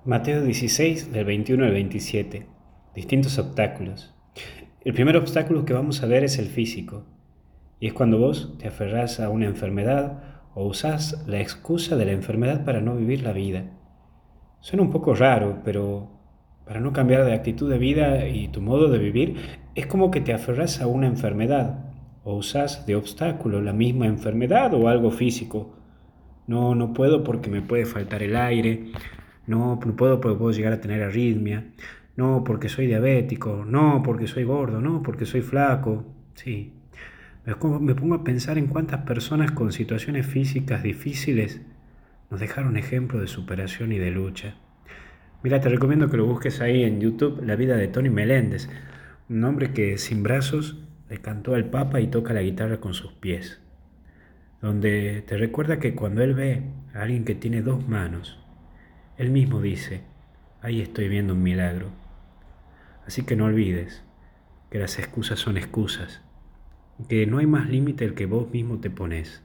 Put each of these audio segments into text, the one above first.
Mateo 16, del 21 al 27. Distintos obstáculos. El primer obstáculo que vamos a ver es el físico, y es cuando vos te aferrás a una enfermedad o usás la excusa de la enfermedad para no vivir la vida. Suena un poco raro, pero para no cambiar de actitud de vida y tu modo de vivir, es como que te aferrás a una enfermedad o usás de obstáculo la misma enfermedad o algo físico. No puedo porque me puede faltar el aire. No puedo porque puedo llegar a tener arritmia. No porque soy diabético. No porque soy gordo. No porque soy flaco. Sí. Me pongo a pensar en cuántas personas con situaciones físicas difíciles nos dejaron ejemplo de superación y de lucha. Mira, te recomiendo que lo busques ahí en YouTube, la vida de Tony Meléndez, un hombre que sin brazos le cantó al Papa y toca la guitarra con sus pies, donde te recuerda que cuando él ve a alguien que tiene dos manos, él mismo dice: ahí estoy viendo un milagro. Así que no olvides que las excusas son excusas, que no hay más límite el que vos mismo te pones.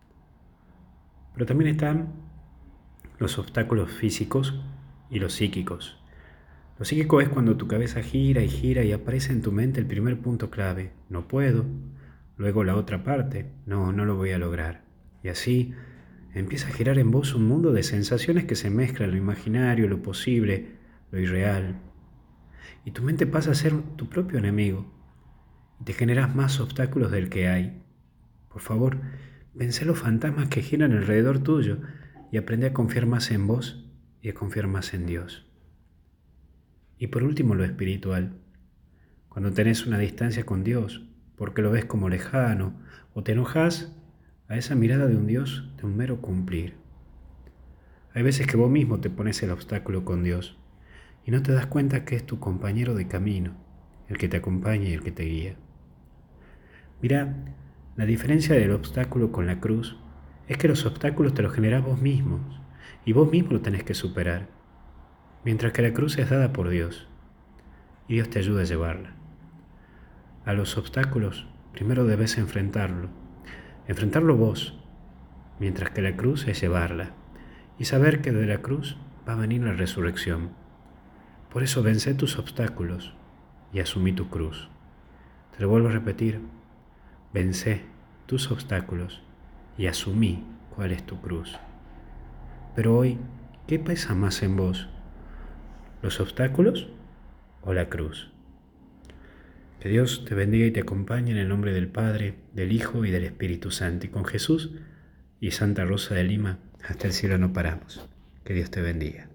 Pero también están los obstáculos físicos y los psíquicos. Lo psíquico es cuando tu cabeza gira y gira y aparece en tu mente el primer punto clave: no puedo. Luego la otra parte: no lo voy a lograr. Y así empieza a girar en vos un mundo de sensaciones que se mezclan: lo imaginario, lo posible, lo irreal. Y tu mente pasa a ser tu propio enemigo y te generas más obstáculos del que hay. Por favor, vence los fantasmas que giran alrededor tuyo y aprende a confiar más en vos y a confiar más en Dios. Y por último, lo espiritual. Cuando tenés una distancia con Dios, porque lo ves como lejano, o te enojas a esa mirada de un Dios de un mero cumplir. Hay veces que vos mismo te pones el obstáculo con Dios y no te das cuenta que es tu compañero de camino, el que te acompaña y el que te guía. Mira, la diferencia del obstáculo con la cruz es que los obstáculos te los generás vos mismos y vos mismo lo tenés que superar, mientras que la cruz es dada por Dios y Dios te ayuda a llevarla. A los obstáculos primero debes enfrentarlo vos, mientras que la cruz es llevarla y saber que de la cruz va a venir la resurrección. Por eso vence tus obstáculos y asumí tu cruz. Te lo vuelvo a repetir: vence tus obstáculos y asumí cuál es tu cruz. Pero hoy, ¿qué pesa más en vos? ¿Los obstáculos o la cruz? Que Dios te bendiga y te acompañe en el nombre del Padre, del Hijo y del Espíritu Santo. Y con Jesús y Santa Rosa de Lima, hasta el cielo no paramos. Que Dios te bendiga.